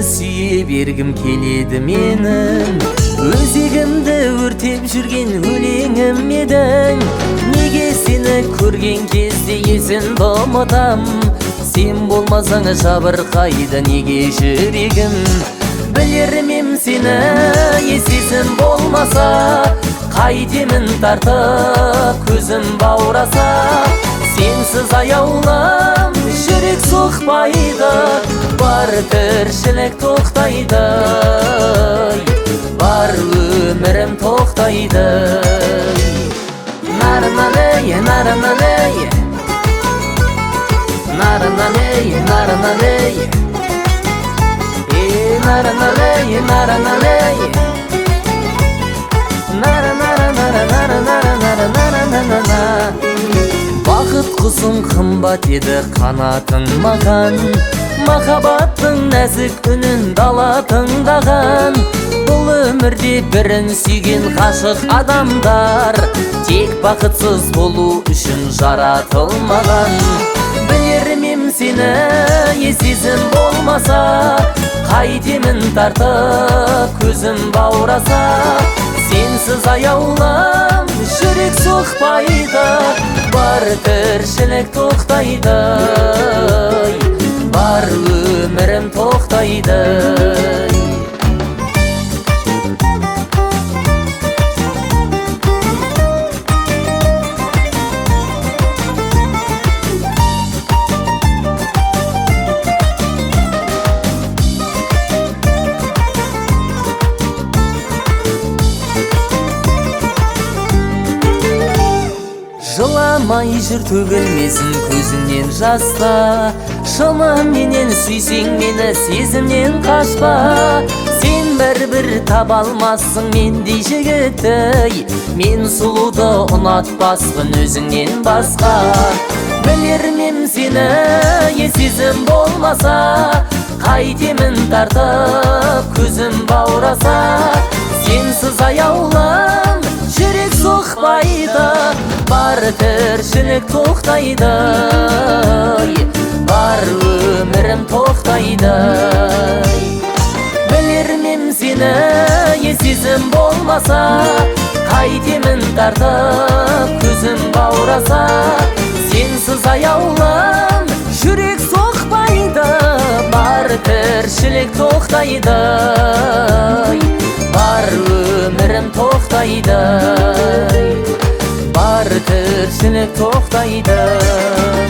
сүйе бергім келеді менің, өзегімді өртеп жүрген өлеңім едің. Неге сені көрген кезде есімді ұмытам, сен болмасаң жабырқайды неге жүрегім. Білермем сені есесің болмаса, қайтемін тартып көзім баураса. Сенсіз аяулым жүрек соқпайды, бар тіршілік тоқтайды, бар өмірім тоқтайды. Нарынанай, нарынанай, нарынанай, нарынанай, нарынанай, нарынанай, нарынанай. Бақыт құсың қымбат еді қанатың маған, махаббаттың нәзік үнін дала тыңдаған. Бұл өмірде бірін сүйген ғашық адамдар тек бақытсыз болу үшін жаратылмаған. Білермем сені есесің болмаса, қайтемін тартып көзім баураса. Сенсіз аяулым жүрек соқпайды, бар тіршілік тоқтайды, бар өмірім тоқтайды. Жыламай жүр төгілмесін көзіңнен жаста, шыныменен сүйсең мені сезімнен қашпа. Сен бәрібір таба алмассың мендей жігітті, мен сұлуды ұнатпаспын өзіңнен басқа. Білермем сені есесің болмаса, қайтемін тартып көзім баураса. Сенсіз аяулым жүрек соқпайды, бар тіршілік тоқтайды, бар өмірім тоқтайды. Білермем сені есесің болмаса, қайтемін тартып көзім баураса. Сенсіз аяулым жүрек соқпайды, бар тіршілік тоқтайды, бар өмірім тоқтайды, бар тіршілік тоқтайды.